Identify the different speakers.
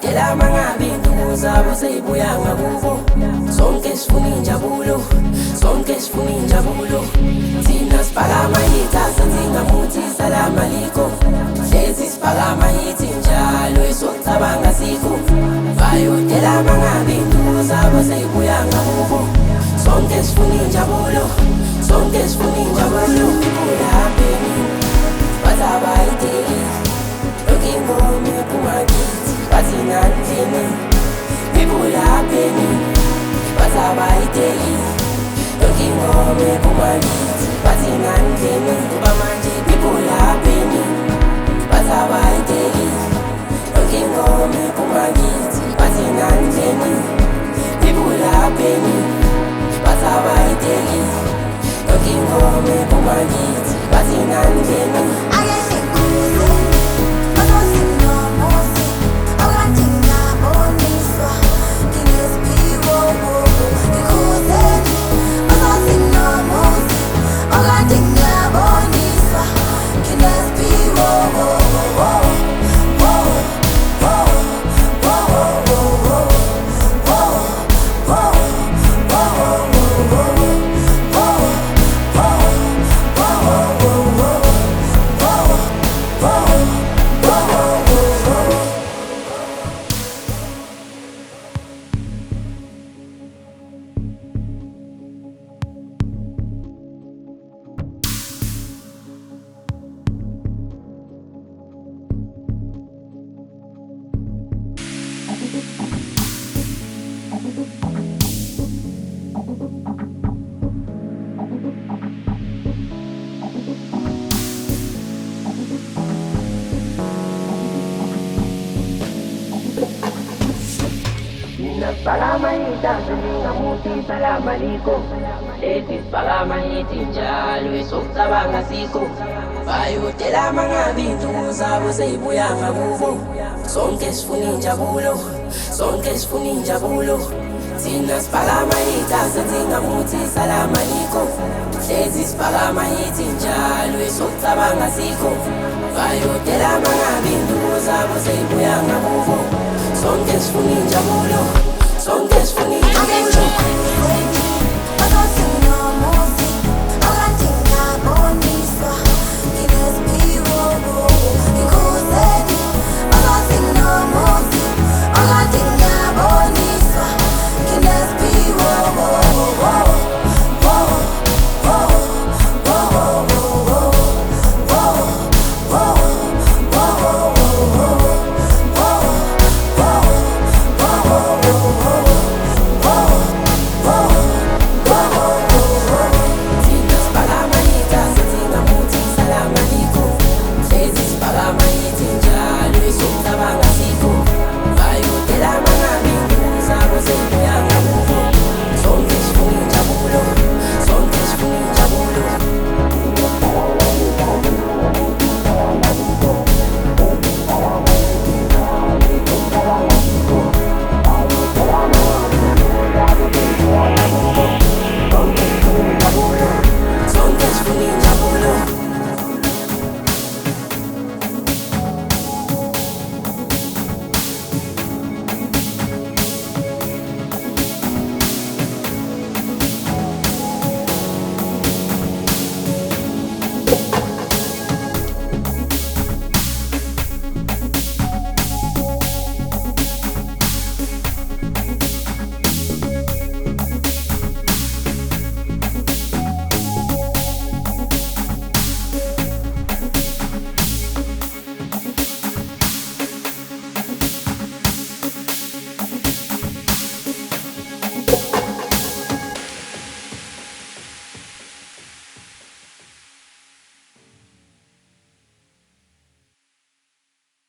Speaker 1: bayodela mangabi zabo seyibuya ngakubo. Sonke sifuna injabulo, sonke sifuna injabulo. Thina siphakama yithi asenzingamuthi salam alikho. Hlezi siphakama yithi njalo esokucabanga sikho. Bayodela mangabi zabo seyibuya ngakubo. Sonke sifuna injabulo, sonke sifuna injabulo. Kulaphi bathi abayideli, looking for me kumakithi bathi nandlini. People happening, but I tell you, looking for me, kumakithi bathi nandlini. Kuba manje people happening, but I tell you, looking for me, kumakithi bathi nandlini. People happening, but I tell you, looking for me, kumakithi bathi nandlini. Siphakama yithi asenzingamuthi salam alikho. Hlezi siphakama yithi njalo esokucabanga sikho. Bayodela mangabi zabo seyibuya ngakubo. Sonke sifuna injabulo, sonke sifuna injabulo. Thina siphakama yithi asenzingamuthi salam alikho. Hlezi siphakama yithi njalo esokucabanga sikho. Bayodela mangabi zabo seyibuya ngakubo. Sonke sifuna injabulo, sonke sifuna injabulo. Sonke sifuna